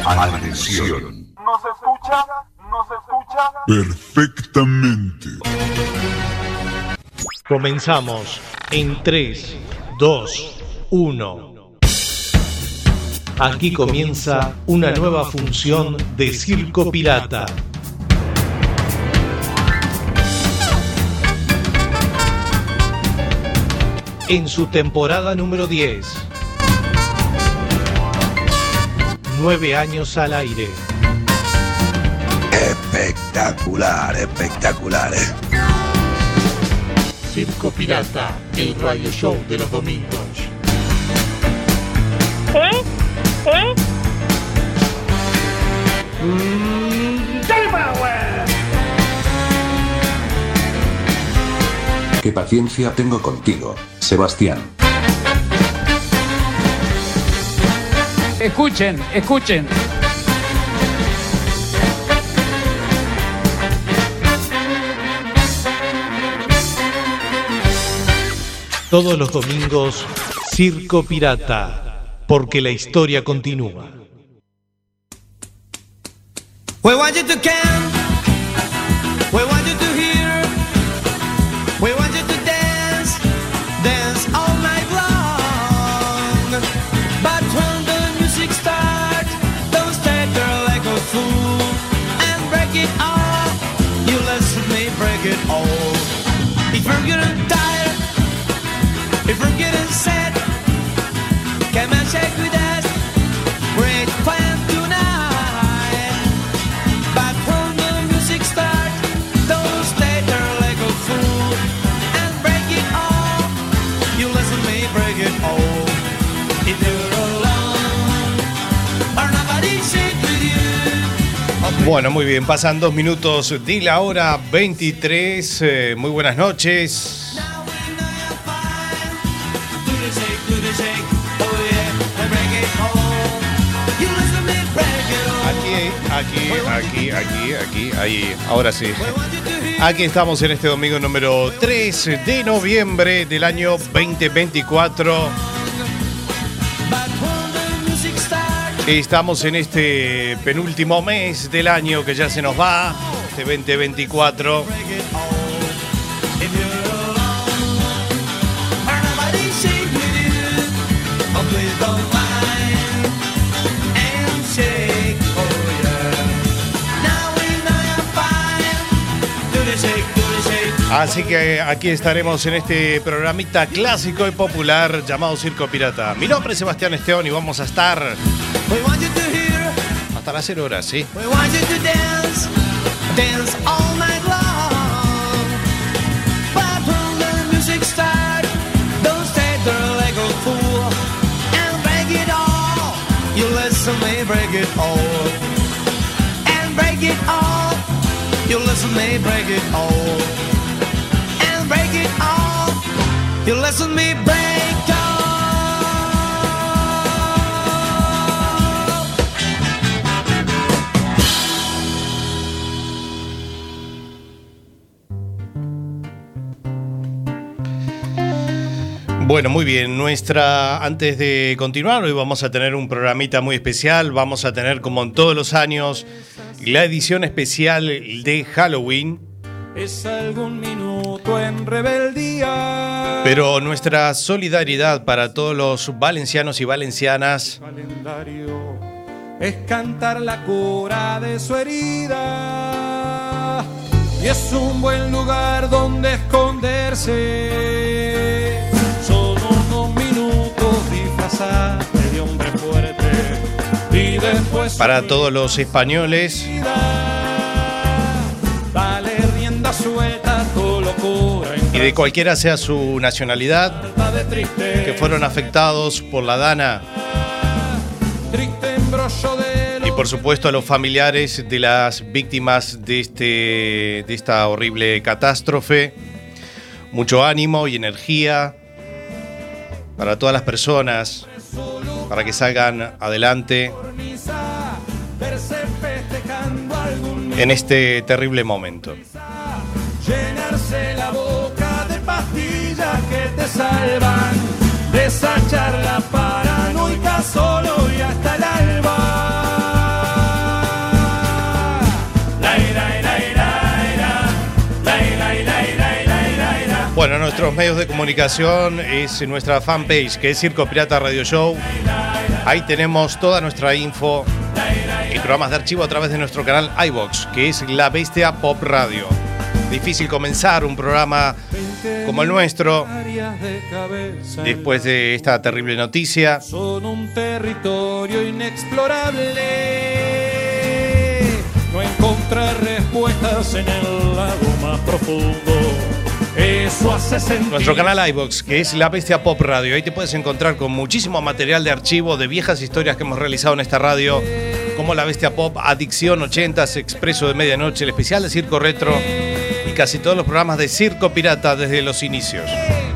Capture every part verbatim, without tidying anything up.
Agresión. ¿Nos escucha? ¿Nos escucha? Perfectamente. Comenzamos en tres, dos, uno. Aquí comienza una nueva función de Circo Pirata. En su temporada número diez. Nueve años al aire. Espectacular, espectacular, ¿eh? Circo Pirata, el radio show de los domingos. ¿Eh? ¿Eh? Mm, ¡dale power! Qué paciencia tengo contigo, Sebastián. Escuchen, escuchen. Todos los domingos, Circo Pirata, porque la historia continúa. We want you to come, we want you to hear, we want you to dance, dance all night long. But when the music starts, don't stay there like a fool and break it all. You listen to me break it all. If you're getting tired, if you're getting sad, come and shake with us. Great fun tonight. But when the music starts, don't stay there like a fool and break it all. You listen to me break it all. If you're alone or nobody shake with you. Bueno, muy bien, pasan dos minutos de la hora veintitrés. Eh, muy buenas noches. Aquí, aquí, aquí, aquí, ahí, ahora sí. Aquí estamos en este domingo número tres de noviembre del año veinte veinticuatro. Estamos en este penúltimo mes del año que ya se nos va, este veinte veinticuatro. Así que aquí estaremos en este programita clásico y popular llamado Circo Pirata. Mi nombre es Sebastián Esteón y vamos a estar hasta las cero horas, ¿sí? You listen to me break it all, and break it all. You listen to me break all. Bueno, muy bien. Nuestra, antes de continuar, hoy vamos a tener un programita muy especial. Vamos a tener, como en todos los años, la edición especial de Halloween. Es algún minuto en rebeldía. Pero nuestra solidaridad para todos los valencianos y valencianas. Calendario es cantar la cura de su herida. Y es un buen lugar donde esconderse. Son unos minutos disfrazarse de hombre fuerte. Y después para todos los españoles. Dale rienda suelta, todo locura. Y de cualquiera sea su nacionalidad, que fueron afectados por la Dana. Y por supuesto a los familiares de las víctimas de, este, de esta horrible catástrofe. Mucho ánimo y energía para todas las personas, para que salgan adelante en este terrible momento. Llenarse la boca de pastillas que te salvan, desachar la paranoica solo y hasta el alba. nuestros medios de comunicación es nuestra fanpage, que es Circo Pirata Radio Show. Ahí tenemos toda nuestra info y programas de archivo a través de nuestro canal iVox, que es La Bestia Pop Radio. Difícil comenzar un programa como el nuestro después de esta terrible noticia. Son un territorio inexplorable. No encontrar respuestas en el lago más profundo. Eso hace sentir. Nuestro canal iVox, que es La Bestia Pop Radio. Ahí te puedes encontrar con muchísimo material de archivo de viejas historias que hemos realizado en esta radio, como La Bestia Pop, Adicción ochentas, Expreso de Medianoche, el especial de Circo Retro y casi todos los programas de Circo Pirata desde los inicios.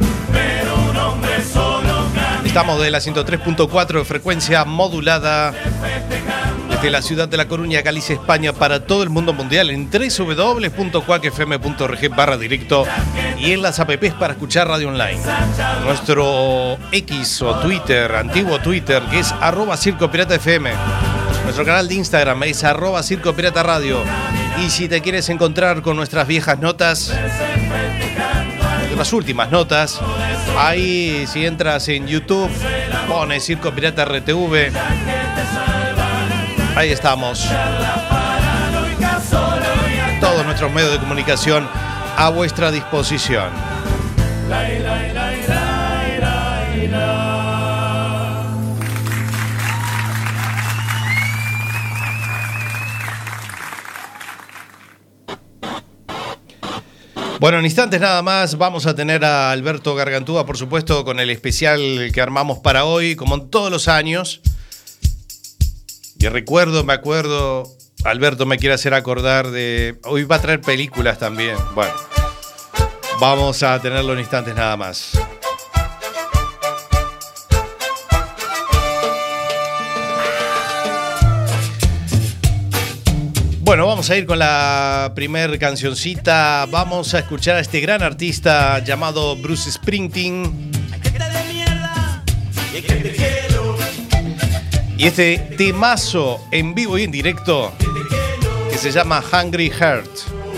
Estamos de la ciento tres punto cuatro de frecuencia modulada desde la ciudad de La Coruña, Galicia, España, para todo el mundo mundial en doble u doble u doble u punto cuac f m punto org barra directo y en las apps para escuchar radio online. Nuestro X o Twitter, antiguo Twitter, que es arroba Circo Pirata F M. Nuestro canal de Instagram es arroba Circo Pirata Radio. Y si te quieres encontrar con nuestras viejas notas, las últimas notas, ahí si entras en YouTube, pones Circo Pirata R T V. Ahí estamos. Todos nuestros medios de comunicación a vuestra disposición. Bueno, en instantes nada más vamos a tener a Alberto Gargantúa, por supuesto, con el especial que armamos para hoy, como en todos los años. Y recuerdo, me acuerdo, Alberto me quiere hacer acordar de... Hoy va a traer películas también. Bueno, vamos a tenerlo en instantes nada más. Bueno, vamos a ir con la primer cancioncita. Vamos a escuchar a este gran artista llamado Bruce Springsteen. Y este temazo en vivo y en directo que se llama Hungry Heart.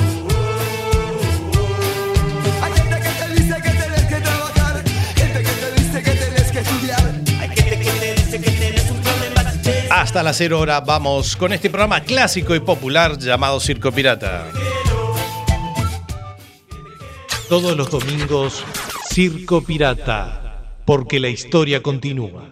Hasta las cero hora vamos con este programa clásico y popular llamado Circo Pirata. Todos los domingos, Circo Pirata, porque la historia continúa.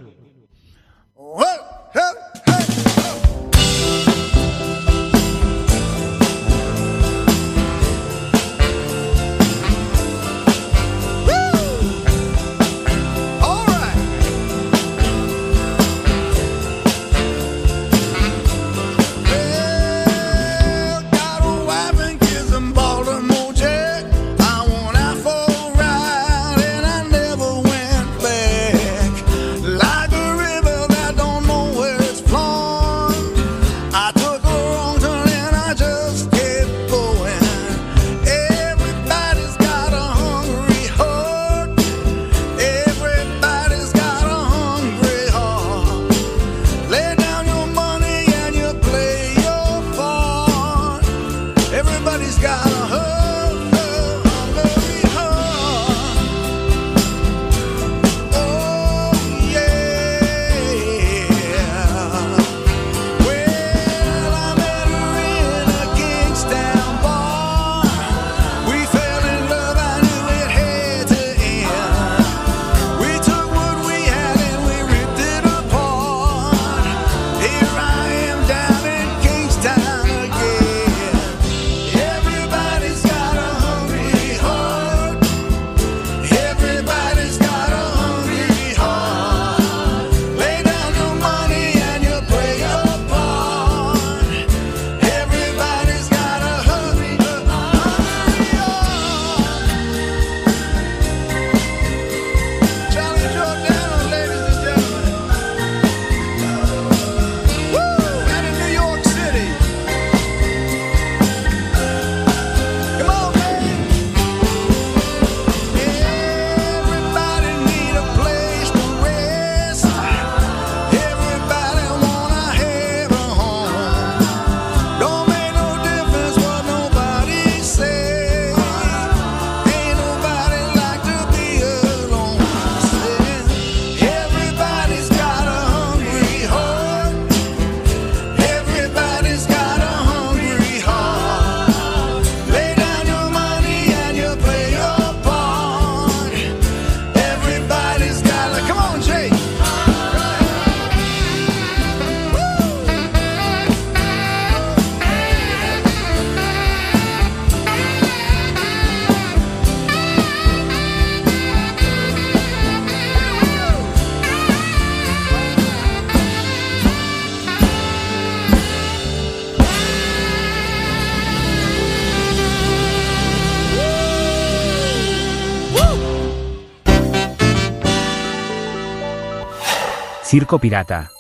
Circo Pirata.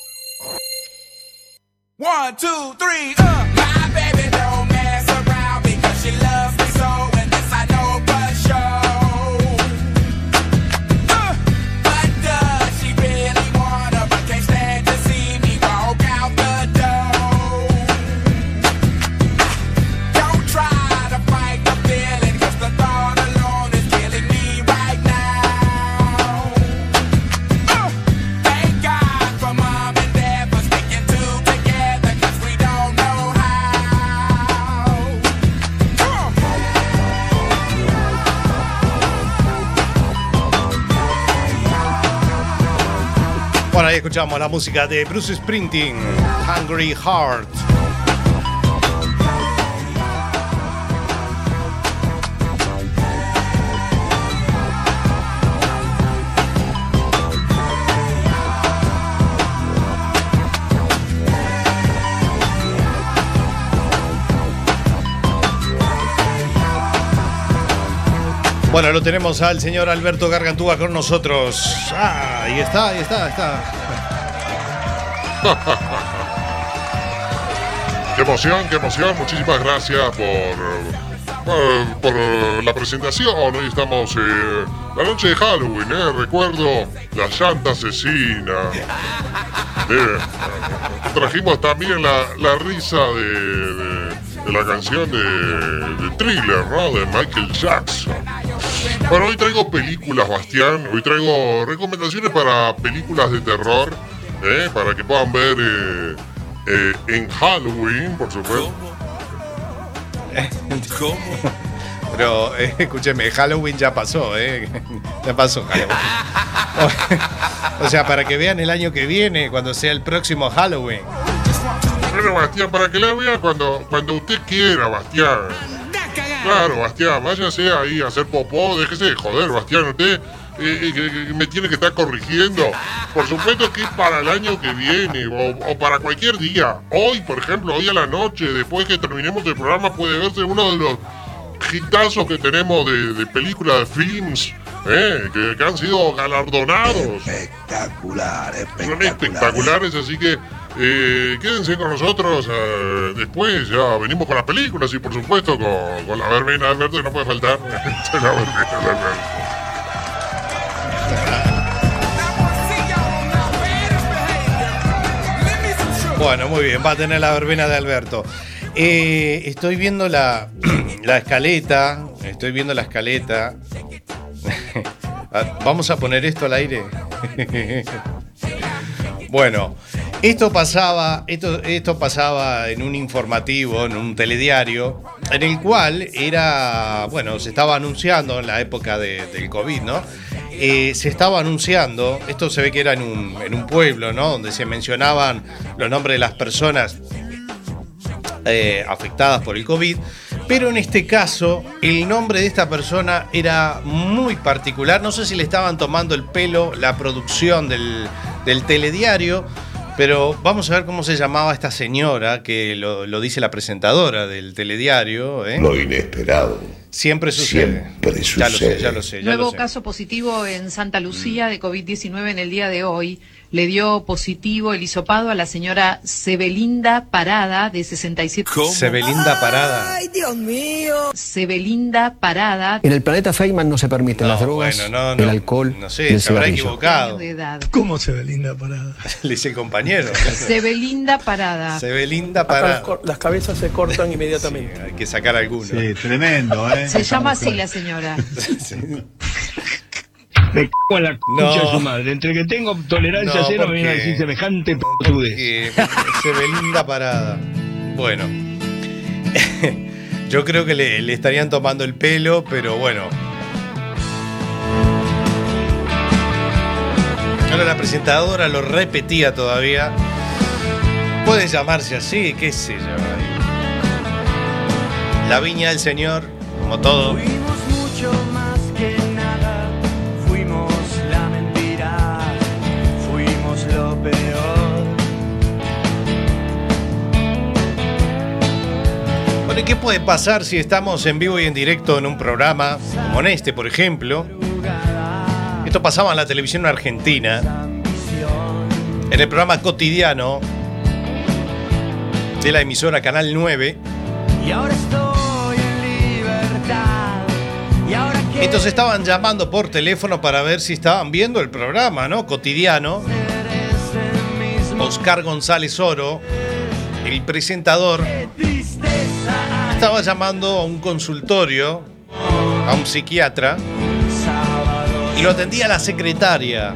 One, two, three, uh. My baby don't mess around because she loves me so, and this I know for sure. Uh, but does she really wanna, but can't stand to see me walk out the door? Don't try to fight the feeling, cause the thought alone is killing me right now. Uh, thank God for mom and dad for sticking together, cause we don't know how. Come on. Bueno, ahí escuchamos la música de Bruce Springsteen, Hungry Heart. Bueno, lo tenemos al señor Alberto Gargantúa con nosotros. Ah, ahí está, ahí está, ahí está. Qué emoción, qué emoción. Muchísimas gracias por, por, por la presentación. Hoy estamos eh, la noche de Halloween, ¿eh? Recuerdo la llanta asesina. Eh, trajimos también la, la risa de, de, de la canción de, de Thriller, ¿no? De Michael Jackson. Bueno, hoy traigo películas, Bastián. Hoy traigo recomendaciones para películas de terror, ¿eh? Para que puedan ver eh, eh, en Halloween, por supuesto. ¿Cómo? Pero, eh, escúcheme, Halloween ya pasó, ¿eh? Ya pasó Halloween. O sea, para que vean el año que viene, cuando sea el próximo Halloween. Bueno, Bastián, para que la vea cuando, cuando usted quiera, Bastián. Claro, Bastián, váyase ahí a hacer popó, déjese de joder, Bastián, usted eh, eh, me tiene que estar corrigiendo. Por supuesto que es para el año que viene, o, o para cualquier día. Hoy, por ejemplo, hoy a la noche, después que terminemos el programa, puede verse uno de los hitazos que tenemos de, de películas, de films, eh, que, que han sido galardonados. Espectacular, espectacular. Son espectaculares, así que Eh, quédense con nosotros. Eh, después ya venimos con las películas y por supuesto con, con la verbena de Alberto, que no puede faltar. La verbena de Alberto. Bueno, muy bien, va a tener la verbena de Alberto. Eh, estoy viendo la, la escaleta. Estoy viendo la escaleta. Vamos a poner esto al aire. Bueno, esto pasaba, esto, esto pasaba en un informativo, en un telediario, en el cual era, bueno, se estaba anunciando en la época de, del COVID, ¿no? Eh, se estaba anunciando, esto se ve que era en un, en un pueblo, ¿no? Donde se mencionaban los nombres de las personas eh, afectadas por el COVID, pero en este caso el nombre de esta persona era muy particular. No sé si le estaban tomando el pelo la producción del, del telediario, pero vamos a ver cómo se llamaba esta señora, que lo, lo dice la presentadora del telediario, ¿eh? Lo inesperado. Siempre sucede. Siempre Ya lo sé, sucede. ya lo sé. Ya Nuevo lo sé. caso positivo en Santa Lucía de COVID diecinueve en el día de hoy. Le dio positivo el hisopado a la señora Sebelinda Parada, de sesenta y siete. ¿Cómo? Sebelinda Parada. ¡Ay, Dios mío! Sebelinda Parada. En el planeta Feynman no se permiten No, las drogas, bueno, no, no, el alcohol, no sé, y el se habrá cigarrillo. equivocado. De edad. ¿Cómo Sebelinda Parada? Le dice el compañero. Sebelinda Parada. Sebelinda Parada. Acá las cabezas se cortan inmediatamente. Sí, hay que sacar alguno. Sí, tremendo, ¿eh? Se llama así la señora. Sí. Me cago en la concha No. de su madre. Entre que tengo tolerancia No, cero, ¿por me viene a qué? decir semejante pelotudez. Eh, Sebelinda Parada. Bueno. Yo creo que le, le estarían tomando el pelo, pero bueno. Ahora la presentadora lo repetía todavía. Puede llamarse así, qué sé yo. La viña del Señor, como todo. Fuimos mucho más que nada, fuimos la mentira, fuimos lo peor. Bueno, ¿y qué puede pasar si estamos en vivo y en directo en un programa como en este, por ejemplo? Esto pasaba en la televisión argentina. En el programa cotidiano de la emisora Canal nueve. Y ahora estoy en libertad. Y ahora que Entonces estaban llamando por teléfono para ver si estaban viendo el programa, ¿no? Cotidiano. Oscar González Oro, el presentador, estaba llamando a un consultorio, a un psiquiatra, y lo atendía la secretaria.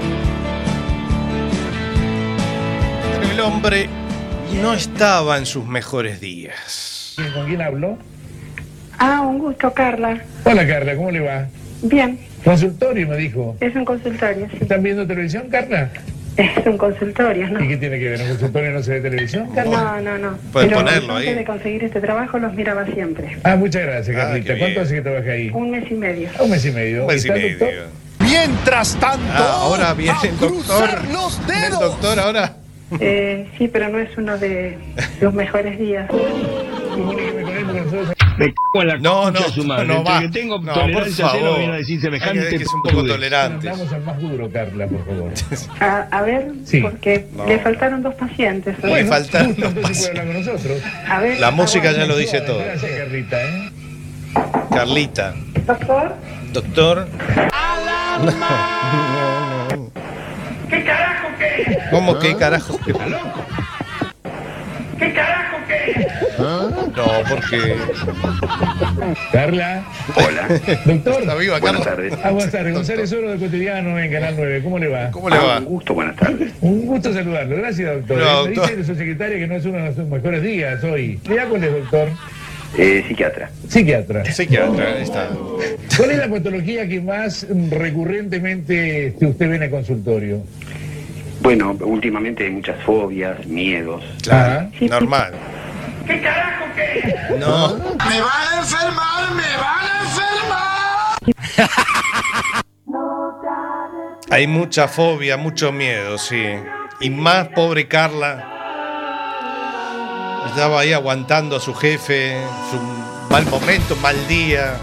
Pero el hombre no estaba en sus mejores días. ¿Con quién hablo? Ah, un gusto, Carla. Hola, Carla, ¿cómo le va? Bien. Consultorio, me dijo. Es un consultorio, sí. ¿Están viendo televisión, Carla? Es un consultorio, ¿no? ¿Y qué tiene que ver? ¿En un consultorio no se ve televisión, Carla? No, no, no. Puedes Pero ponerlo antes ahí. de conseguir este trabajo los miraba siempre. Ah, muchas gracias, Ah, Carlita. qué ¿Cuánto bien. hace que trabaja ahí? Un mes y medio. Ah, un mes y medio. Un mes y ¿Está el medio. doctor? Mientras tanto, Ah, ahora viene el a doctor. cruzar los El dedos. doctor ahora. Eh, sí, pero no es uno de los mejores días. Comuníqueme con él porque nosotros... Me cago en la No, concha no, de su madre. no Entre va. que tengo No, tolerancia por cero, favor. viene a decir Hay semejante que, que es un poco pelotudez. tolerante. Vamos al más duro, Carla, por favor. A, a ver, Sí. porque No. le faltaron dos pacientes. ¿no? Le faltaron justo los entonces puede pacientes. hablar con nosotros. A ver, La música aguante. ya lo dice todo. Gracias, Carlita, ¿eh? Carlita. Doctor, Doctor. ¿Qué carajo qué? ¿Cómo que carajo? ¿Qué carajo qué? No, porque. Carla. Hola. Doctor. Está viva, Buenas Carlos. tardes. Ah, buenas tardes. González Oro de Cotidiano en Canal nueve. ¿Cómo le va? ¿Cómo le Ah, va? un gusto, buenas tardes. Un gusto saludarlo. Gracias, doctor. No, Me doctor. dice de su secretaria que no es uno de sus mejores días hoy. ¿Qué cuál es, doctor? Eh, psiquiatra. Psiquiatra. Psiquiatra, está. ¿Cuál es la patología que más mm, recurrentemente este, usted ve en el consultorio? Bueno, últimamente hay muchas fobias, miedos. Claro, Sí, normal. ¿Qué carajo qué? No. ¡Me van a enfermar! ¡Me van a enfermar! Hay mucha fobia, mucho miedo, sí. Y más pobre Carla. Estaba ahí aguantando a su jefe, su mal momento, mal día.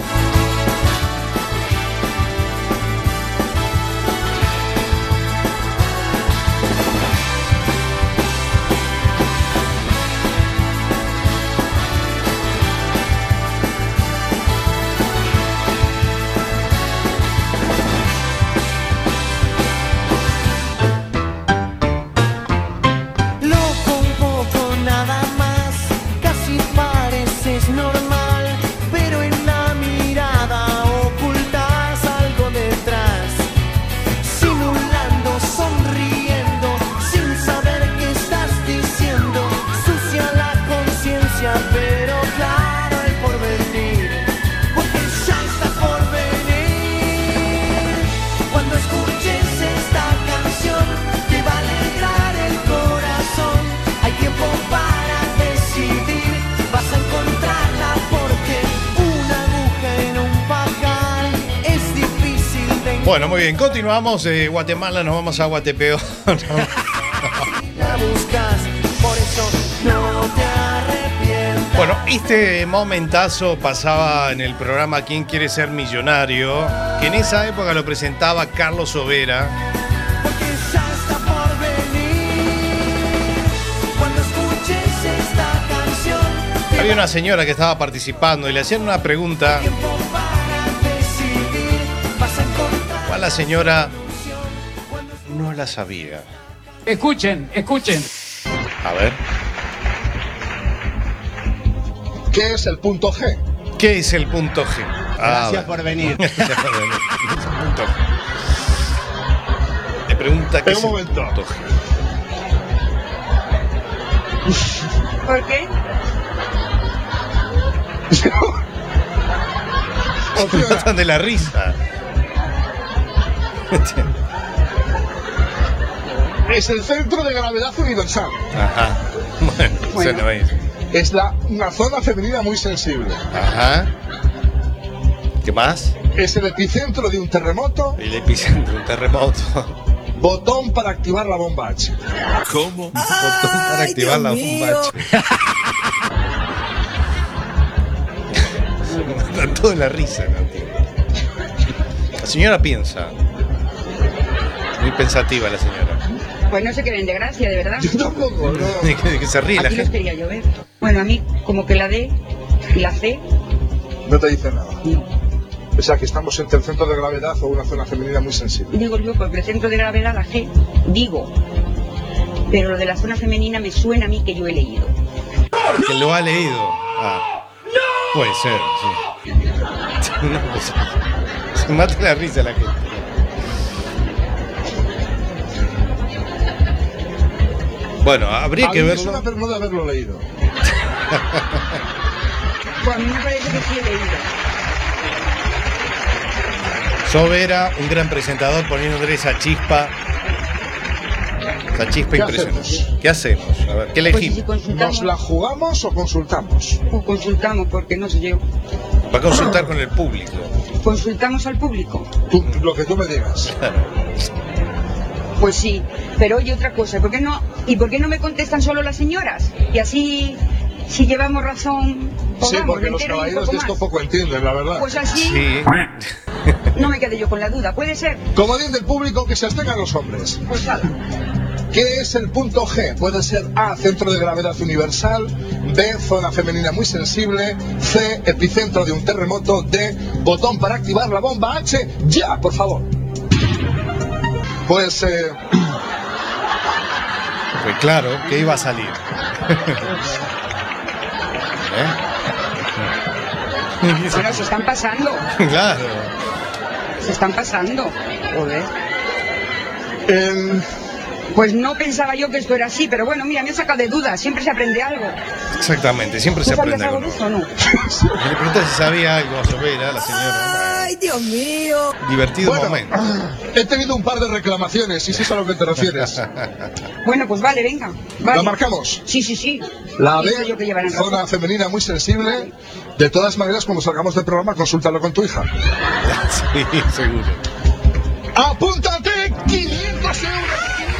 Loco un poco nada más, casi pareces normal, pero en la mirada ocultas algo detrás, simulando, sonriendo, sin saber qué estás diciendo, sucia la conciencia, pero claro el porvenir, porque ya está por venir. Cuando escuches esta canción, te va a alegrar el corazón. Hay tiempo para decidir, vas a encontrarla porque una aguja en un pajar es difícil de encontrar. Bueno, muy bien, continuamos. De Guatemala nos vamos a Guatepeor. La buscas, por eso no te arrepientas. Bueno, este momentazo pasaba en el programa ¿Quién quiere ser millonario? Que en esa época lo presentaba Carlos Overa. Porque ya está por venir. Cuando escuches esta canción, te Había una señora que estaba participando y le hacían una pregunta. tiempo para decidir, vas a encontrar. ¿Cuál la señora no la sabía? Escuchen, escuchen. A ver. ¿Qué es el punto G? ¿Qué es el punto G? Ah, Gracias por venir. Gracias por venir. ¿Qué es el punto G? Le pregunta qué Un es el momento. punto G. ¿Por qué? Matan de la risa. Es el centro de gravedad universal. Ajá. Bueno, Bueno. eso no es. Es la, una zona femenina muy sensible. Ajá. ¿Qué más? Es el epicentro de un terremoto. El epicentro, un terremoto. Botón para activar la bomba H. ¿Cómo? Botón para activar la bomba H. Matan todo en la risa, ¿no? La señora piensa. Muy pensativa la señora. Pues no se queden de gracia, de verdad. Yo tampoco, no. que, que se ríe la Aquí los gente. quería yo ver. Bueno, a mí, como que la D y la C. No te dice nada. O sea, que estamos entre el centro de gravedad o una zona femenina muy sensible. Digo yo, porque el centro de gravedad, la G, digo. Pero lo de la zona femenina me suena a mí que yo he leído. Que lo ha leído. Ah. Puede ser, sí. No, se, se mata la risa la gente. Bueno, habría a que mí verlo. Es una permuda haberlo leído. Pues a mí me parece que sí he leído. Sobera, un gran presentador poniéndole esa chispa. Esa chispa ¿Qué impresionante. hacemos? ¿Qué hacemos? A ver, ¿qué elegimos? Pues si ¿Nos la jugamos o consultamos? Pues consultamos, porque no sé yo. Va a consultar con el público. Consultamos al público. Tú, lo que tú me digas. Pues sí, pero oye otra cosa, ¿por qué no? ¿Y por qué no me contestan solo las señoras? Y así, si llevamos razón, Sí, pongamos, porque me los entero y un caballeros poco de esto más. poco entienden, la verdad. Pues así, Sí. no me quedé yo con la duda, ¿puede ser? Como dice el público, que se abstengan los hombres. Pues ala. ¿Qué es el punto G? Puede ser A, centro de gravedad universal, B, zona femenina muy sensible, C, epicentro de un terremoto, D, botón para activar la bomba, H, ya, por favor. Pues, eh... Pues claro, que iba a salir. ¿Eh? Bueno, se están pasando, Claro. se están pasando. Joder. em, Pues no pensaba yo que esto era así, pero bueno, mira, me he sacado de dudas, siempre se aprende algo. Exactamente, siempre ¿Tú se sabías aprende algo algo de nuevo. eso o no? Me pregunta si sabía algo a Sobera, la señora. Ay, Dios mío. Divertido bueno, momento. he tenido un par de reclamaciones, si es a lo que te refieres. Bueno, pues vale, venga. Vale. ¿La marcamos? Sí, sí, sí. La Pienso B, yo que llevarán razón. zona femenina muy sensible. De todas maneras, cuando salgamos del programa, consúltalo con tu hija. Sí, seguro. ¡Apúntate! ¡quinientos euros!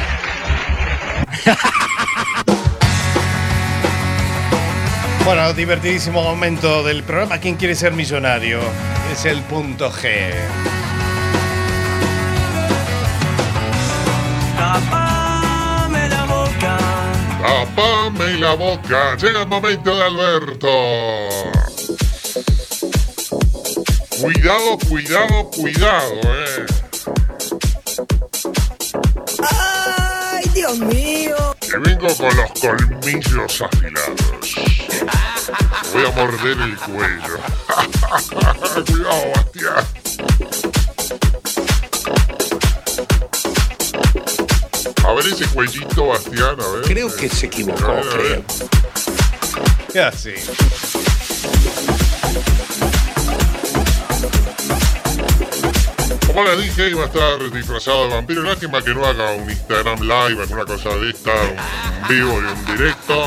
Bueno, divertidísimo momento del programa. ¿Quién quiere ser millonario? Es el punto G. Tapame la boca. Tapame la boca. Llega el momento de Alberto. Cuidado, cuidado, cuidado, eh. Ay, Dios mío. Que vengo con los colmillos afilados. Voy a morder el cuello. Cuidado, Bastián. A ver ese cuellito, Bastián, a ver. Creo que se equivocó, A ver, a ver. creo. ¿Qué hace? Como les dije, iba a estar disfrazado de vampiro. Lástima que no haga un Instagram live, alguna cosa de esta, un vivo y un directo.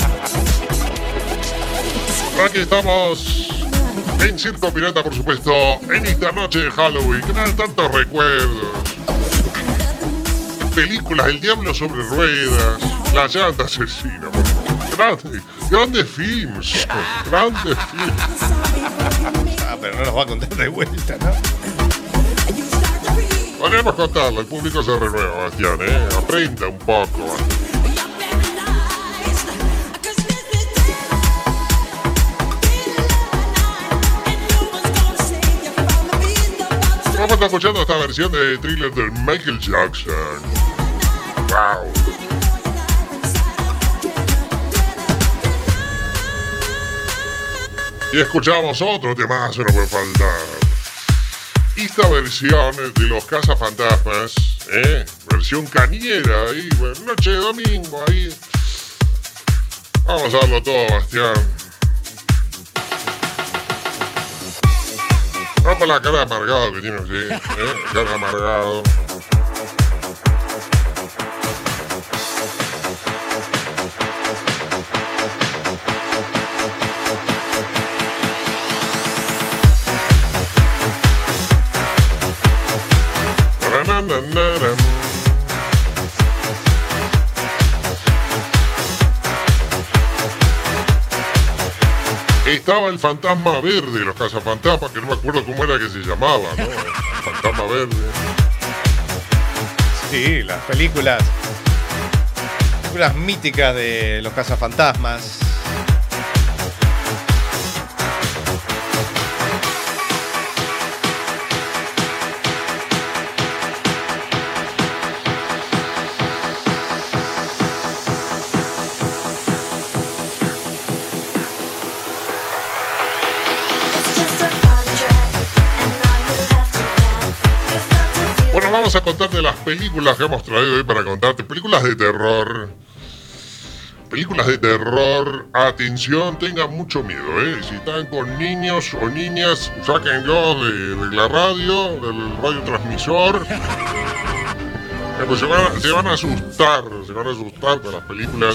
Aquí estamos en Circo Pirata, por supuesto, en esta noche de Halloween, que me dan tantos recuerdos. Películas, El Diablo sobre Ruedas, La Llanta Asesina. Grandes, grandes films, grandes films. Ah, pero no nos va a contar de vuelta, ¿no? Podríamos contarlo, el público se renueva, Bastián, ¿eh? Aprenda un poco. Vamos a estar escuchando esta versión de Thriller de Michael Jackson. Wow. Y escuchamos otro temazo, no puede faltar. Esta versión de los Cazafantasmas, ¿eh? Versión cañera, ahí, bueno, noche de domingo, ahí. Vamos a darlo todo, Bastián. Vamos por la cara de amargado que tiene usted, ¿eh? Cara de amargado. Estaba el fantasma verde, los cazafantasmas, que no me acuerdo cómo era que se llamaba, ¿no? Fantasma verde. Sí, las películas películas míticas de los cazafantasmas. Vamos a contarte las películas que hemos traído hoy para contarte. Películas de terror. Películas de terror. Atención, tengan mucho miedo, ¿eh? Si están con niños o niñas, sáquenlos de, de la radio, del radiotransmisor. Eh, pues se van, a, se van a asustar, se van a asustar con las películas.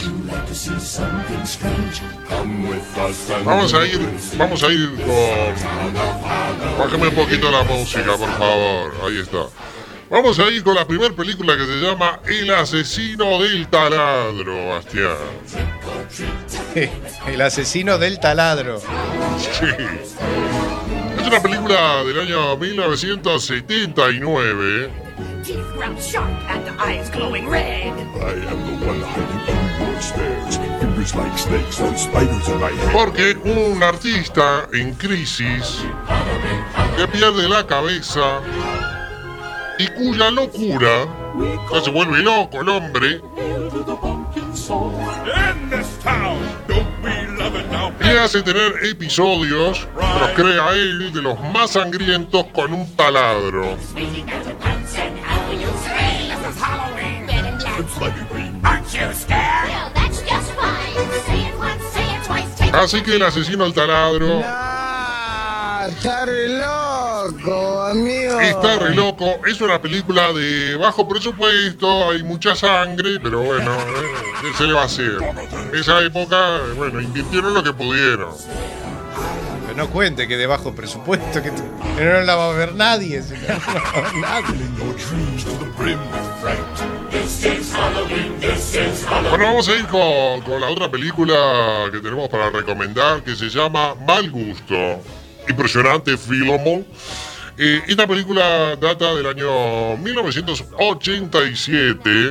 Vamos a ir, vamos a ir con... Bájame un poquito la música, por favor. Ahí está. Vamos a ir con la primera película que se llama El asesino del taladro, Bastián. El asesino del taladro. Sí. Es una película del año mil novecientos setenta y nueve. Porque un artista en crisis que pierde la cabeza y cuya locura, ya se vuelve loco el hombre, le hace tener episodios, los crea él, de los más sangrientos con un taladro. Así que el asesino del taladro... Está re loco, amigo. Está re loco. Es una película de bajo presupuesto, hay mucha sangre, pero bueno, eh, ¿qué se le va a hacer? En esa época, bueno, invirtieron lo que pudieron. Pero no cuente que de bajo presupuesto, que, que no la va a ver nadie. No, nadie. Bueno, vamos a ir con, con la otra película que tenemos para recomendar, que se llama Mal Gusto. Impresionante filmo. Eh, esta película data del año mil novecientos ochenta y siete.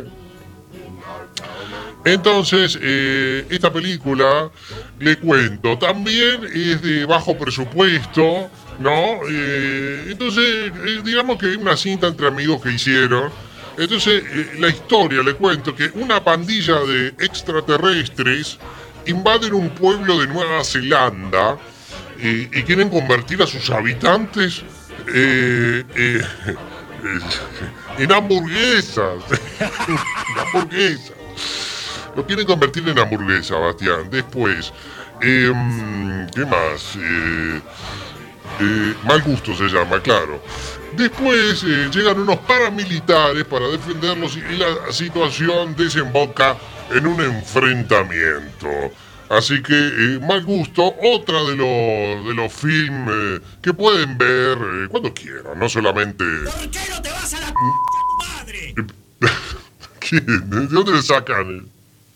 Entonces, eh, esta película, le cuento, también es de bajo presupuesto, ¿no? Eh, entonces, eh, digamos que hay una cinta entre amigos que hicieron. Entonces, eh, la historia, le cuento que una pandilla de extraterrestres invaden un pueblo de Nueva Zelanda. Y, y quieren convertir a sus habitantes eh, eh, eh, en hamburguesas. en hamburguesas. Lo quieren convertir en hamburguesa, Bastián. Después, eh, ¿qué más? Eh, eh, Mal Gusto se llama, claro. Después eh, llegan unos paramilitares para defenderlos y la situación desemboca en un enfrentamiento. Así que, eh, Mal Gusto, otra de los de los films eh, que pueden ver eh, cuando quieran, no solamente... ¿Por qué no te vas a la p*** tu madre? ¿Quién? ¿De dónde le sacan?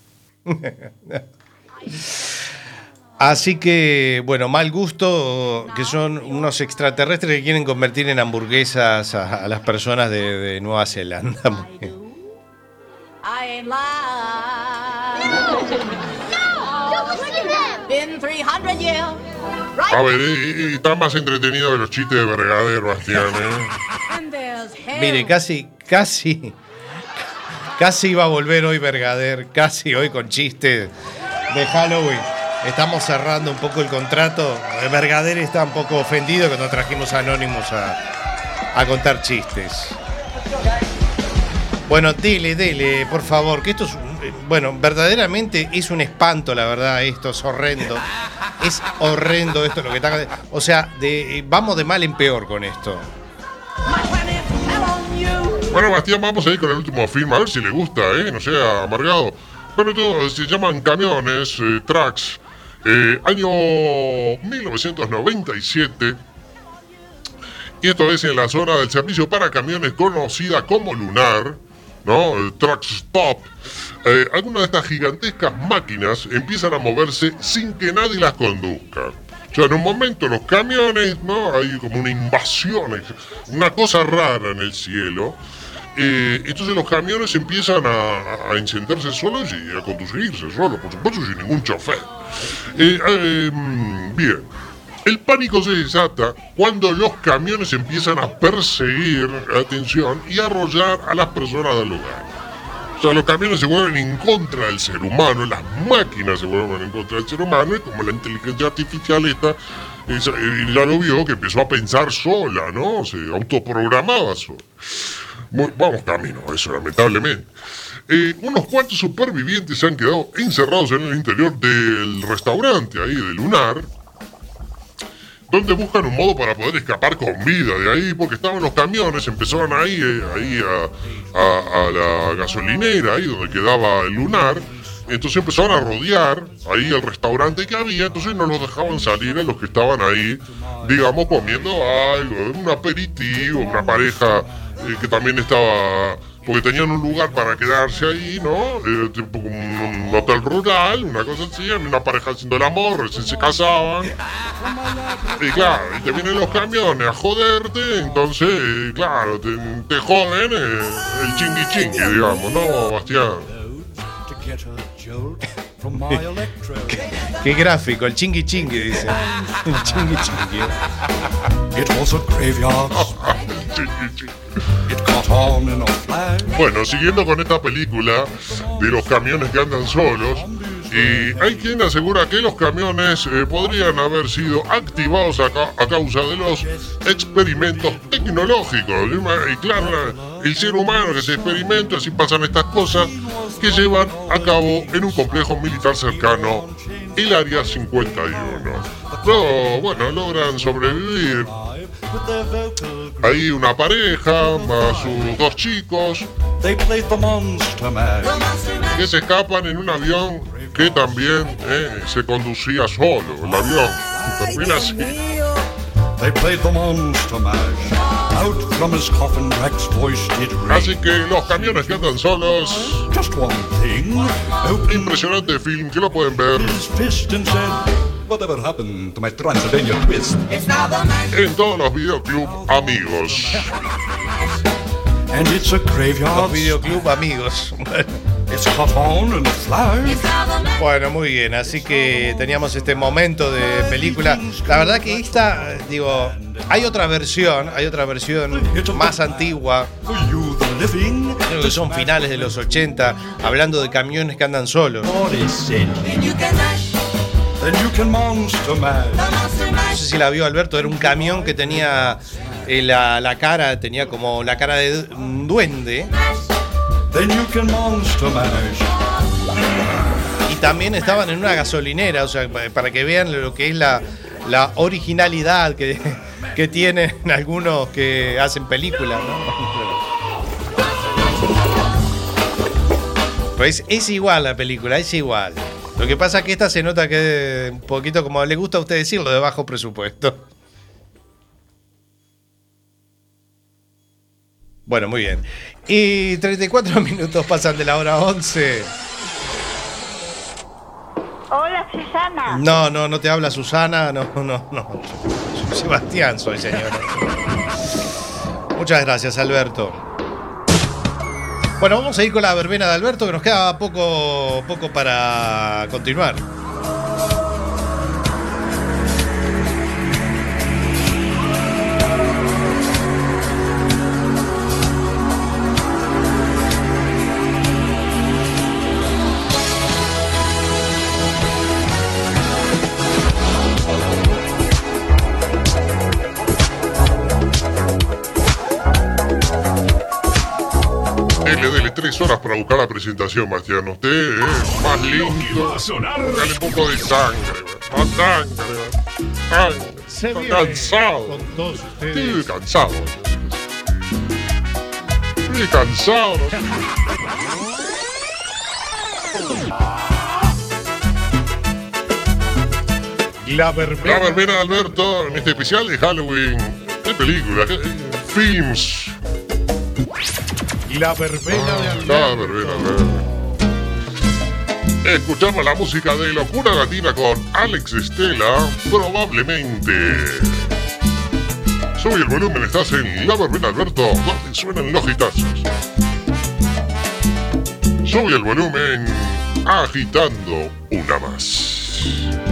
Así que, bueno, Mal Gusto, que son unos extraterrestres que quieren convertir en hamburguesas a, a las personas de, de Nueva Zelanda. A ver, eh, está más entretenido que los chistes de Vergader, Bastián, ¿eh? Mire, casi, casi, casi iba a volver hoy Vergader, casi hoy con chistes de Halloween. Estamos cerrando un poco el contrato. Vergader está un poco ofendido cuando trajimos a Anonymous a, a contar chistes. Bueno, dele, dele, por favor, que esto es, bueno, verdaderamente es un espanto, la verdad, esto es horrendo. Es horrendo esto lo que está... O sea, de, vamos de mal en peor con esto. Bueno, Bastián, vamos a ir con el último film, a ver si le gusta, ¿eh? No sea amargado. Bueno, todo se llaman Camiones, eh, Trucks. Eh, año mil novecientos noventa y siete. Y esto es en la zona del servicio para camiones conocida como Lunar, ¿no? El Truck Stop. Eh, algunas de estas gigantescas máquinas empiezan a moverse sin que nadie las conduzca. O sea, en un momento los camiones, ¿no? Hay como una invasión, una cosa rara en el cielo. Eh, entonces los camiones empiezan a, a encenderse solos y a conducirse solos, por supuesto sin ningún chofer. Eh, eh, bien, el pánico se desata cuando los camiones empiezan a perseguir, atención, y a arrollar a las personas del lugar. O sea, los camiones se vuelven en contra del ser humano, las máquinas se vuelven en contra del ser humano, y como la inteligencia artificial esta, esa, eh, ya lo vio, que empezó a pensar sola, ¿no? Se autoprogramaba sola. Muy, vamos camino a eso, lamentablemente. Eh, unos cuantos supervivientes se han quedado encerrados en el interior del restaurante ahí de Lunar, donde buscan un modo para poder escapar con vida de ahí, porque estaban los camiones, empezaban ahí, eh, ahí a, a, a la gasolinera, ahí donde quedaba el Lunar. Entonces empezaron a rodear ahí el restaurante que había, entonces no los dejaban salir a los que estaban ahí, digamos, comiendo algo, un aperitivo, una pareja eh, que también estaba, porque tenían un lugar para quedarse ahí, ¿no? Eh, tipo como un, un hotel rural, una cosa así, una pareja haciendo el amor, recién se casaban. Y claro, y te vienen los camiones a joderte, entonces, eh, claro, te, te joden eh, el chingui chingui, digamos, ¿no, Bastián? qué, qué gráfico, el chingui chingui, dice. El chingui chingui. Bueno, siguiendo con esta película de los camiones que andan solos, y hay quien asegura que los camiones eh, podrían haber sido activados a, ca a causa de los experimentos tecnológicos. Y claro, el ser humano que se experimenta, así pasan estas cosas que llevan a cabo en un complejo militar cercano, el Área cincuenta y uno. Pero bueno, logran sobrevivir. Hay una pareja, más sus dos chicos, que se escapan en un avión que también eh, se conducía solo, el avión. Termina así. Así que los camiones que andan solos. Impresionante film que lo pueden ver en todos los videoclub amigos. Los videoclub amigos. Bueno, muy bien, así que teníamos este momento de película. La verdad que esta, digo, hay otra versión, hay otra versión más antigua. Creo que son finales de los ochenta, hablando de camiones que andan solos. No sé si la vio Alberto, era un camión que tenía eh, la, la cara, tenía como la cara de un duende. Y también estaban en una gasolinera, o sea, para que vean lo que es la, la originalidad que, que tienen algunos que hacen películas, ¿no? Pues es igual la película, es igual. Lo que pasa es que esta se nota que es un poquito, como le gusta a usted decirlo, de bajo presupuesto. Bueno, muy bien. Y treinta y cuatro minutos pasan de la hora once. Hola, Susana. No, no, no te habla Susana, no, no, no. Sebastián soy, señora. Muchas gracias, Alberto. Bueno, vamos a ir con la verbena de Alberto, que nos queda poco, poco para continuar. Tres horas para buscar la presentación, Bastián. Usted es más lindo. Dale un poco de sangre, más sangre. Ay, estoy cansado. Con todos ustedes. Estoy cansado. Estoy cansado. La verbena. La verbena de Alberto en este especial de Halloween. ¿Qué película? ¿Qué films? La verbena de Alberto. La verbena de Alberto. Escuchamos la música de Locura Latina con Alex Estela, probablemente. Sube el volumen, estás en La Verbena Alberto, donde suenan los hitazos. Sube el volumen, agitando una más.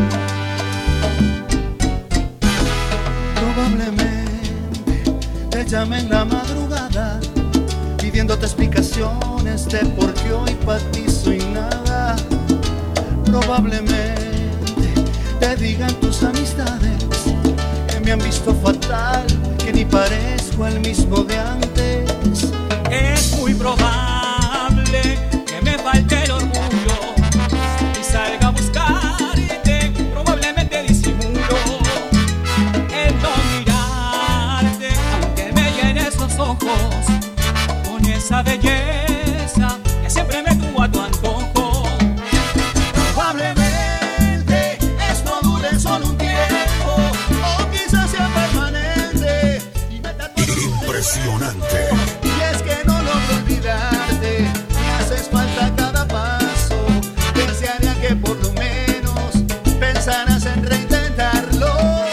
Probablemente te llame en la madrugada, pidiéndote explicaciones de por qué hoy para ti soy nada. Probablemente te digan tus amistades que me han visto fatal, que ni parezco el mismo de antes. Es muy probable que me falte el orgullo y salga a buscarte, probablemente disimulo el no mirarte, aunque me llenes los ojos con esa belleza que siempre me tuvo a tu antojo. Probablemente esto dure solo un tiempo, o quizás sea permanente y me tatúe Impresionante. y es que no logro olvidarte, me haces falta cada paso. Desearía que por lo menos pensaras en reintentarlo.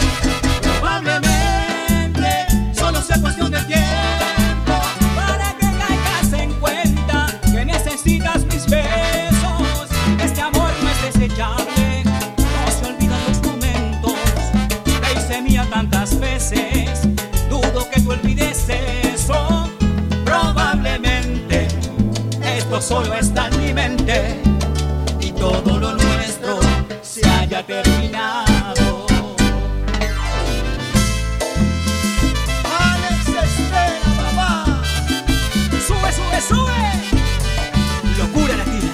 Probablemente solo sea cuestión de tiempo Para que caigas en cuenta que necesitas mis besos. Este amor no es desechable, no se olvidan los momentos. Te hice mía tantas veces, dudo que tú olvides eso. Probablemente esto solo está en mi mente y todo lo nuestro se haya terminado. Alex Estela, papá. Sube, sube, sube. Locura latina.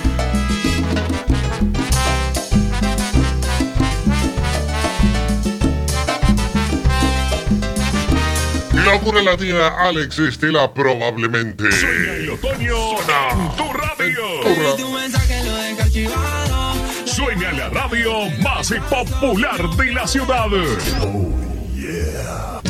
Locura Latina, Alex Estela, probablemente. Suena el otoño en tu radio. Tu mensaje lo deja archivado. Suena la radio más popular de la ciudad. Oh, yeah.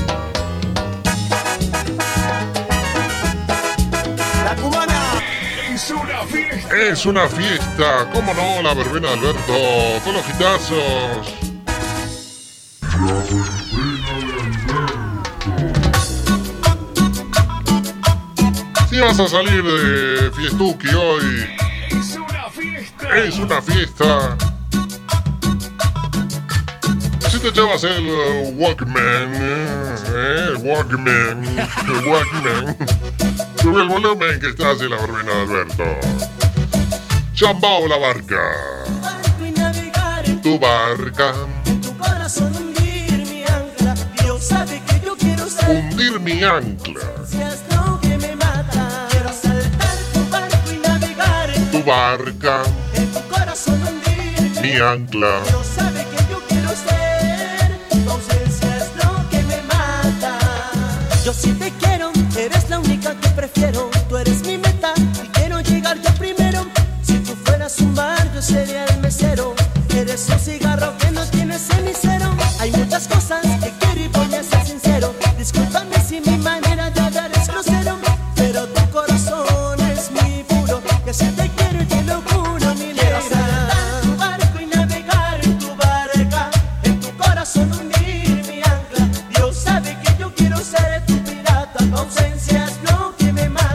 La cubana. Es una fiesta. Es una fiesta, cómo no, La Verbena Alberto, con los hitazos. Si vas a salir de fiestuki hoy, Es una fiesta. es una fiesta. Si te llevas el uh, Walkman, eh, el Walkman, el Walkman, sube el volumen que estás en La Verbena Alberto. Chambao la barca, Barco y navegar en tu barca, tu corazón, hundir mi ancla. Dios sabe que yo quiero ser. hundir mi ancla, Seas lo que me mata. Quiero saltar tu barco y navegar en tu barca, en tu corazón, hundir mi ancla. Dios sabe que yo quiero ser. Tu ausencia es lo que me mata. Yo sí te quiero, eres la única que prefiero. Tú eres mi meta y quiero llegar yo primero. Si tú fueras un bar, yo sería el mesero. Eres un cigarro que no tiene cenicero. Hay muchas cosas que quiero y voy a ser sincero. Discúlpame si mi manera de hablar es grosero, pero tu corazón es muy puro. Que si te quiero y te lo juro, mi negra. Quiero saltar tu barco y navegar en tu barca. En tu corazón hundir mi ancla. Dios sabe que yo quiero ser tu pirata. Tu ausencia es lo que me mata.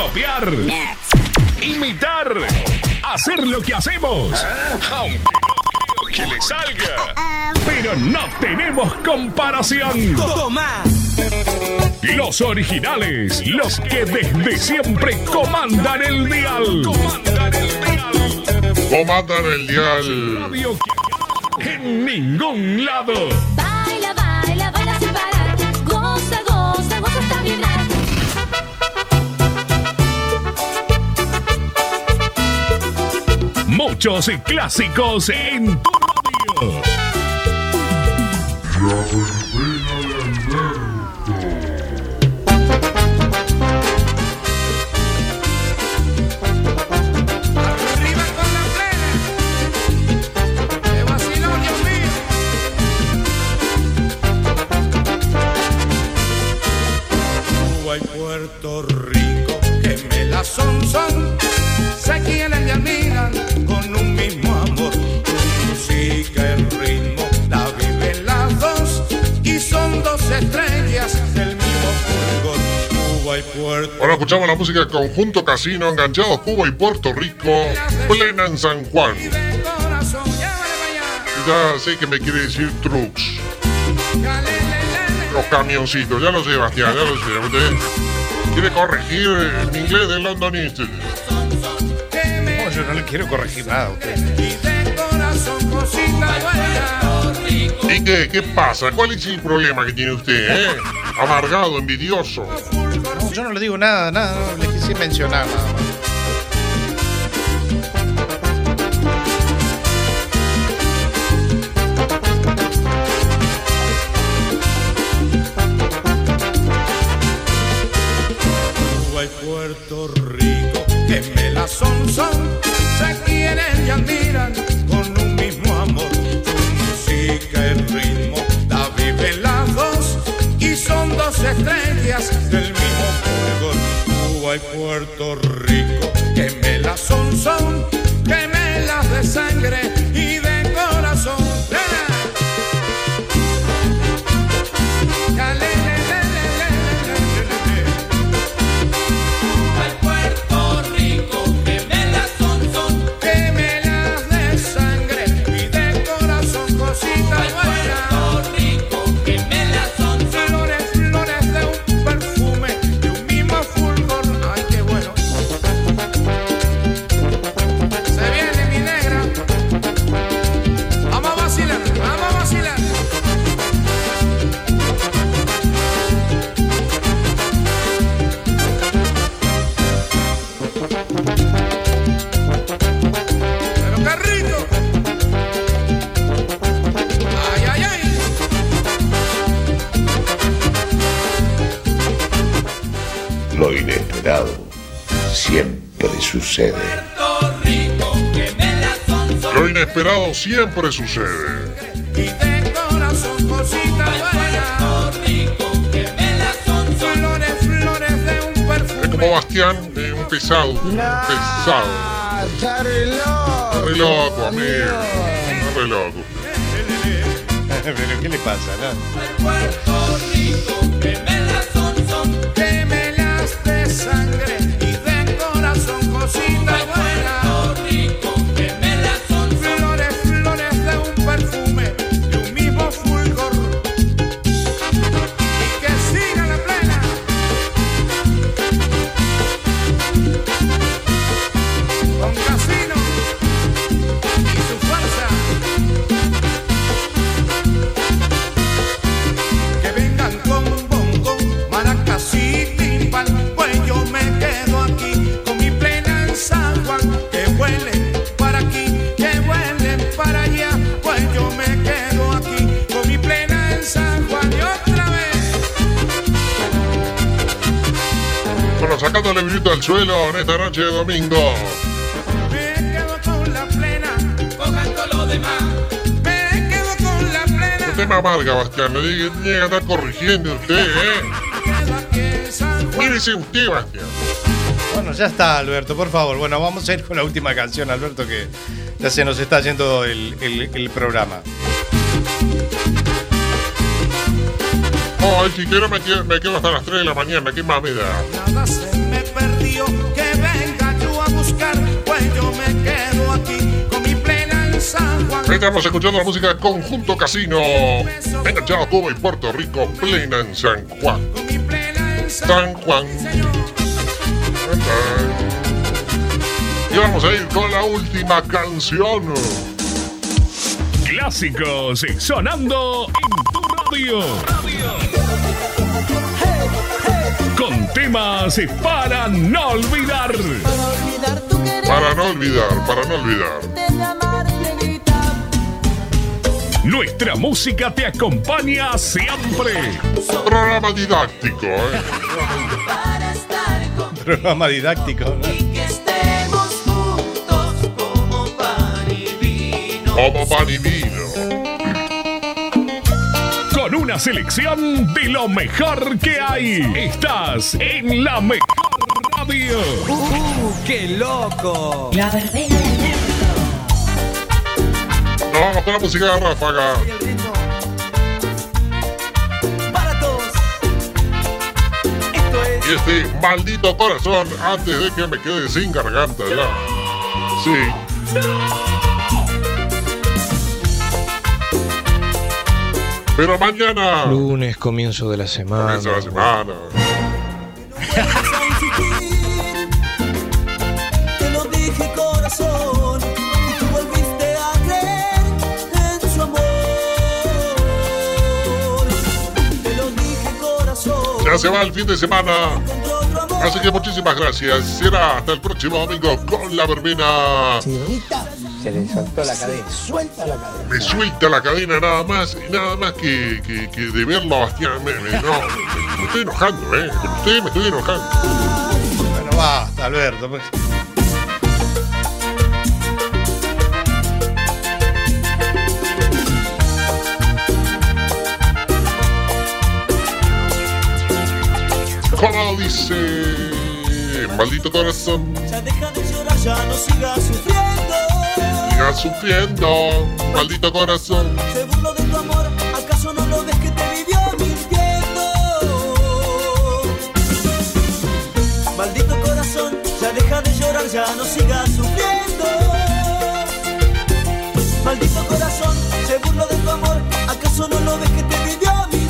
copiar, imitar, hacer lo que hacemos. Aunque no quiero que le salga, pero no tenemos comparación. Toma. Los originales, los que desde siempre comandan el dial. Comandan el dial. Comandan el dial. Radio que en ningún lado. Baila, baila, baila sin parar. Goza, goza, goza hasta vibrar. Muchos clásicos en tu radio. Puerto Rico, que me la son son, se quieren y admiran con un mismo amor. Tu música, el ritmo, la viven las dos y son dos estrellas del mismo fulgor. Cuba y Puerto. Ahora escuchamos la música Conjunto Casino, enganchados Cuba y Puerto Rico, plena en San Juan. Ya sé que me quiere decir trucks. Los camioncitos, ya lo sé, Bastián, ya lo sé. Usted quiere corregir mi inglés de London Institute. No, yo no le quiero corregir nada a usted. ¿Y qué? ¿Qué pasa? ¿Cuál es el problema que tiene usted, eh? Amargado, envidioso. No, yo no le digo nada, nada, no, le quise mencionar nada más. Puerto Rico, que me la son son, se quieren y admiran con un mismo amor. Tu música, el ritmo, la viven las dos y son dos estrellas del mismo fulgor. Cuba y Puerto Rico, que me la son son, que me las de sangre y de corazón. Lo inesperado siempre sucede. Lo inesperado siempre sucede. Es como Bastián, eh, un pesado. Un pesado. Está re loco. Re loco, amigo. Re loco. ¿Pero qué le pasa? ¿No? Puerto Rico, que me las son son, que me las de sangre y de corazón, cosita buena. Puerto Rico, que me las son son, flores, flores de un perfume, de un mismo fulgor. Y que siga la plena. Con Casino y su fuerza. Que vengan con bongo, maracas y timbal, pues yo me quedo aquí con mi plena en San Juan. Que huelen para aquí, que huelen para allá, pues yo me quedo aquí con mi plena en San Juan. Y otra vez. Bueno, sacándole brito al suelo en esta noche de domingo. Me quedo con la plena, cojan todo lo demás. Me quedo con la plena. Usted me amarga, Bastián. No llega a estar corrigiendo usted, ¿eh? Mírese usted, Bastián. Bueno, ya está, Alberto, por favor. Bueno, vamos a ir con la última canción, Alberto, que ya se nos está yendo el, el, el programa. Ay, si quiero me quedo, me quedo hasta las tres de la mañana. ¿Qué más me da? Nada se me perdió. Estamos escuchando la música de Conjunto Casino. Enganchado Cuba y Puerto Rico, plena en San Juan. San Juan. Y vamos a ir con la última canción. Clásicos sonando en tu radio. Con temas para no olvidar. Para no olvidar, para no olvidar. Nuestra música te acompaña siempre. Programa didáctico, ¿eh? Programa didáctico, ¿no? Como pan y vino. Con una selección de lo mejor que hay. Estás en la mejor radio. ¡Uh, qué loco! La verbena del Alberto. Nos vamos con la música de Ráfaga. Para todos. Esto es. Y este maldito corazón, antes de que me quede sin garganta ya. Sí. Pero mañana. Lunes, comienzo de la semana. Comienzo de la semana. Te lo dije, corazón, y tú volviste a creer en su amor. Te lo dije, corazón. Ya se va el fin de semana. Así que muchísimas gracias. Será hasta el próximo domingo con la verbena. Señorita, se le soltó la cadena. Suelta la cadena. Me suelta la cadena nada más, nada más que, que, que de verlo a Bastián. Me, me- no, me, me estoy enojando, ¿eh? Con usted me estoy enojando. Bueno, basta, Alberto. pues. Como dice, maldito corazón, Ya deja de llorar, ya no sigas sufriendo. siga sufriendo, maldito corazón. Se burló de tu amor, ¿acaso no lo ves que te vivió mintiendo? Maldito corazón, ya deja de llorar, ya no sigas sufriendo. Maldito corazón, se burló de tu amor, ¿acaso no lo ves que te vivió mintiendo?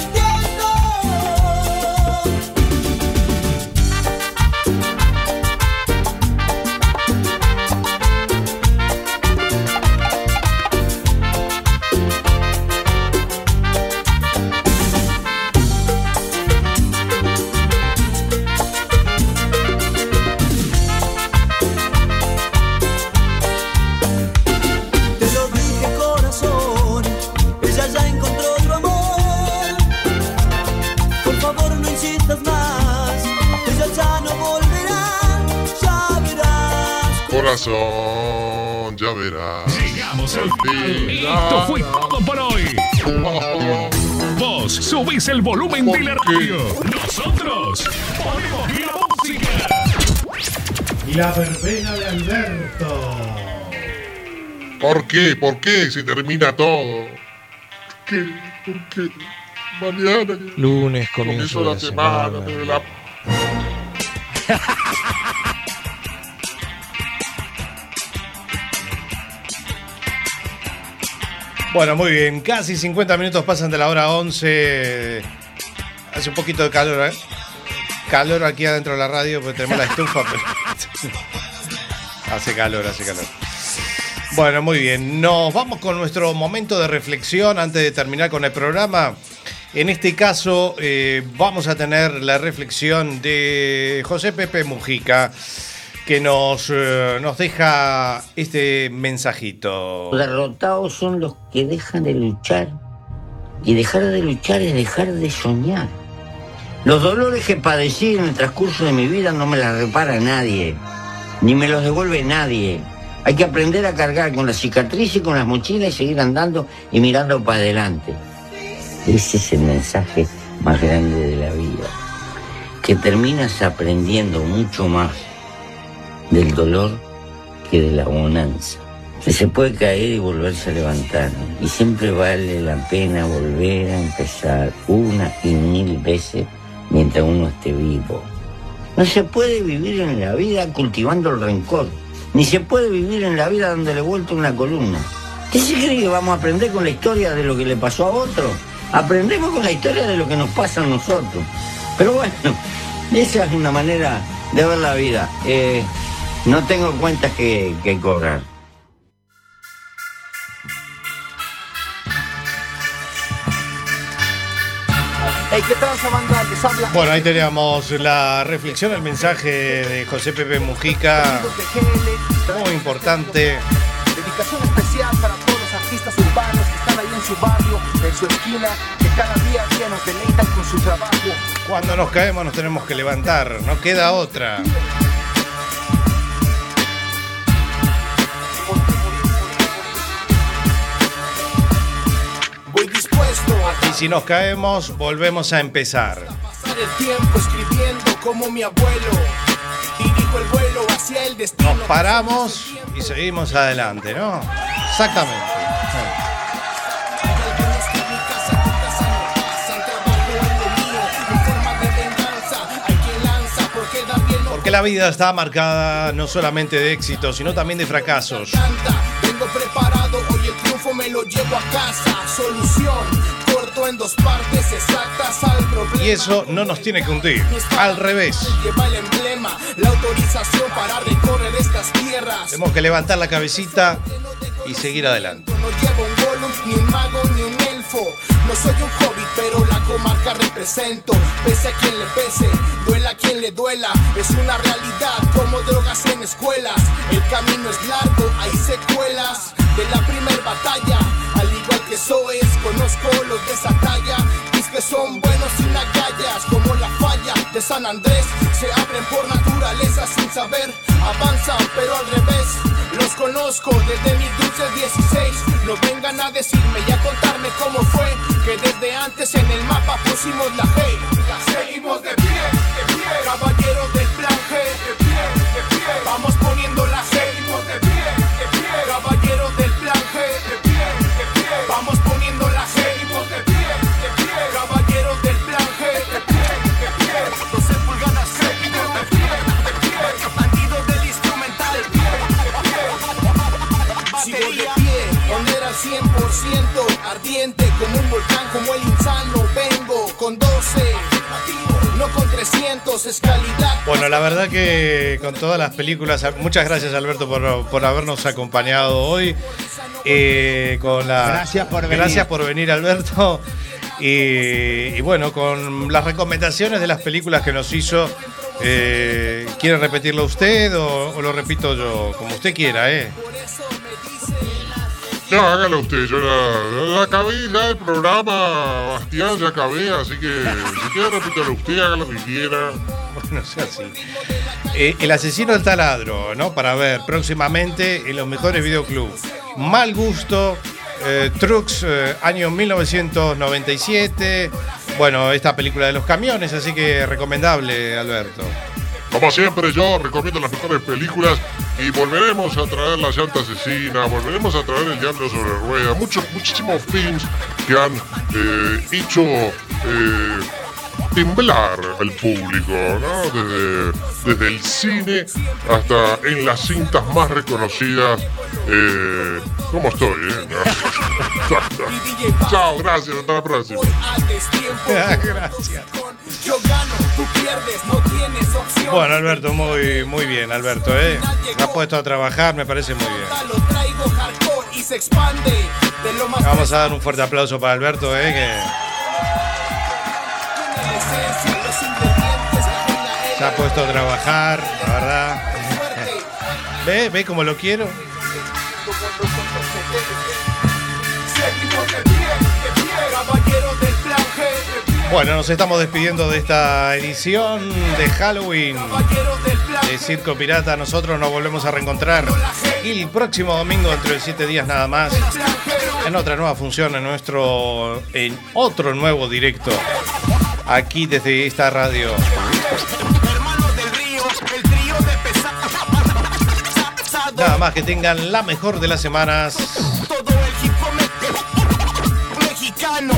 Te lo dije, corazón, ella ya encontró otro amor. Por favor no insistas más, ella ya no volverá, ya verás. Corazón, ya verás. Llegamos al final. Esto fue todo por hoy. Vos subís el volumen de la radio. Nosotros ponemos la música. La verbena de Alberto. ¿Por qué? ¿Por qué se termina todo? ¿Por qué? ¿Por qué? Mañana. Lunes, comienzo de la semana. de la- Bueno, muy bien. Casi cincuenta minutos pasan de la hora once. Hace un poquito de calor, ¿eh? Calor aquí adentro de la radio, porque tenemos la estufa. Pero... hace calor, hace calor. Bueno, muy bien. Nos vamos con nuestro momento de reflexión antes de terminar con el programa. En este caso, eh, vamos a tener la reflexión de José Pepe Mujica, que nos, eh, nos deja este mensajito. Los derrotados son los que dejan de luchar. Y dejar de luchar es dejar de soñar. Los dolores que padecí en el transcurso de mi vida no me las repara nadie, ni me los devuelve nadie. Hay que aprender a cargar con la cicatriz y con las mochilas y seguir andando y mirando para adelante. Ese es el mensaje más grande de la vida. Que terminas aprendiendo mucho más del dolor que de la bonanza. Que se puede caer y volverse a levantar. Y siempre vale la pena volver a empezar una y mil veces mientras uno esté vivo. No se puede vivir en la vida cultivando el rencor. Ni se puede vivir en la vida dándole vuelta una columna. ¿Qué se cree que vamos a aprender con la historia de lo que le pasó a otro? Aprendemos con la historia de lo que nos pasa a nosotros. Pero bueno, esa es una manera de ver la vida. Eh, no tengo cuentas que, que cobrar. Hey, ¿qué tal, banda? Les habla. Bueno, ahí teníamos la reflexión, el mensaje de José Pepe Mujica, muy importante. Dedicación especial para todos los artistas urbanos que están ahí en su barrio, en su esquina, que cada día a día nos deleitan con su trabajo. Cuando nos caemos nos tenemos que levantar, no queda otra. Voy dispuesto a... Y si nos caemos, volvemos a empezar. Pasar el tiempo escribiendo como mi abuelo. Dirijo el vuelo hacia el destino. Nos paramos y seguimos adelante, ¿no? Exactamente. Porque la vida está marcada no solamente de éxitos, sino también de fracasos. Vengo preparado, hoy el triunfo me lo llevo a casa. Solución, corto en dos partes exactas al problema. Y eso no nos tiene que hundir, al revés. Lleva el emblema, la autorización para recorrer estas tierras. Tenemos que levantar la cabecita y seguir adelante. No llevo un golem, ni un mago, ni un elfo. No soy un hobbit, pero la comarca represento. Pese a quien le pese, duela a quien le duela. Es una realidad como drogas en escuelas. El camino es largo, hay secuelas de la primer batalla. Al igual que Soes, conozco los de esa talla. Diz que son buenos sin agallas, como la falla de San Andrés. Se abren por naturaleza sin saber, avanzan pero al revés. Los conozco desde mis dulces dieciséis. No vengan a decirme y a contarme cómo fue que desde antes en el mapa pusimos la G. La seguimos de pie, de pie. Caballeros del plan G, de pie, de pie. Vamos poniendo la seguimos de pie, de pie. Caballeros del plan G, de pie, de pie. Vamos poniendo la seguimos de pie, de pie. Caballeros del plan G, de pie, de pie. doce pulgadas seguimos de pie, de pie. Bandidos del instrumental, de pie, de pie. Sigo de pie, onda al cien por ciento. Ardiente como un volcán, como el insano. Vengo con doce, no con trescientos, es calidad. Bueno, la verdad que con todas las películas, muchas gracias Alberto por, por habernos acompañado hoy. Eh, con la, gracias por venir. Gracias por venir, Alberto. Y, y bueno, con las recomendaciones de las películas que nos hizo, eh, ¿quiere repetirlo usted o, o lo repito yo? Como usted quiera, ¿eh? No, hágalo usted, yo la, la acabé ya el programa, Bastián, ya acabé, así que si quiere repetirlo usted, haga lo que quiera. Bueno, sea así. Eh, el asesino del taladro, ¿no? Para ver próximamente en los mejores videoclubs. Mal Gusto, eh, Trucks, eh, año mil novecientos noventa y siete. Bueno, esta película de los camiones, así que recomendable, Alberto. Como siempre, yo recomiendo las mejores películas y volveremos a traer La Llanta Asesina, volveremos a traer El Diablo sobre Ruedas, muchos, muchísimos films que han eh, hecho eh, temblar al público, ¿no? Desde, desde el cine hasta en las cintas más reconocidas. Eh, ¿Cómo estoy? Eh? Chao, gracias, hasta la próxima. Gracias. Bueno, Alberto, muy, muy bien, Alberto, ¿eh? Me ha puesto a trabajar, me parece muy bien. Vamos a dar un fuerte aplauso para Alberto, ¿eh? Que se ha puesto a trabajar, la verdad. ¿Ve? ¿Ve cómo lo quiero? Bueno, nos estamos despidiendo de esta edición de Halloween de Circo Pirata. Nosotros nos volvemos a reencontrar el próximo domingo, dentro de siete días nada más, en otra nueva función, en nuestro, en otro nuevo directo, aquí desde esta radio. Nada más, que tengan la mejor de las semanas. Todo el hip hop mexicano.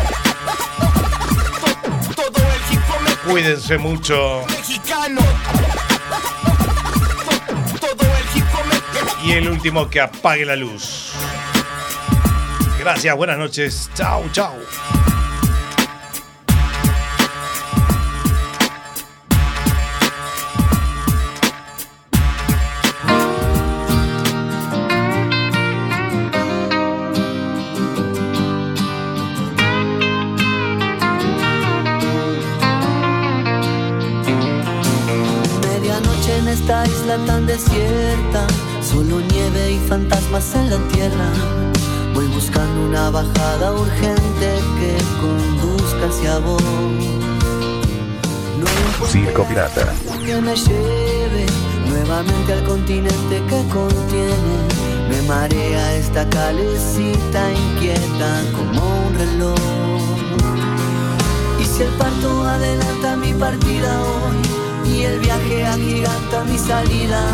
Todo el hip hop Cuídense mucho. mexicano. Todo el hip hop Y el último que apague la luz. Gracias, buenas noches. Chau, chau. Esta isla tan desierta, solo nieve y fantasmas en la tierra. Voy buscando una bajada urgente que conduzca hacia vos. No Circo Pirata. que me lleve nuevamente al continente que contiene. Me marea esta calecita inquieta como un reloj. Y si el parto adelanta mi partida hoy y el viaje agiganta mi salida,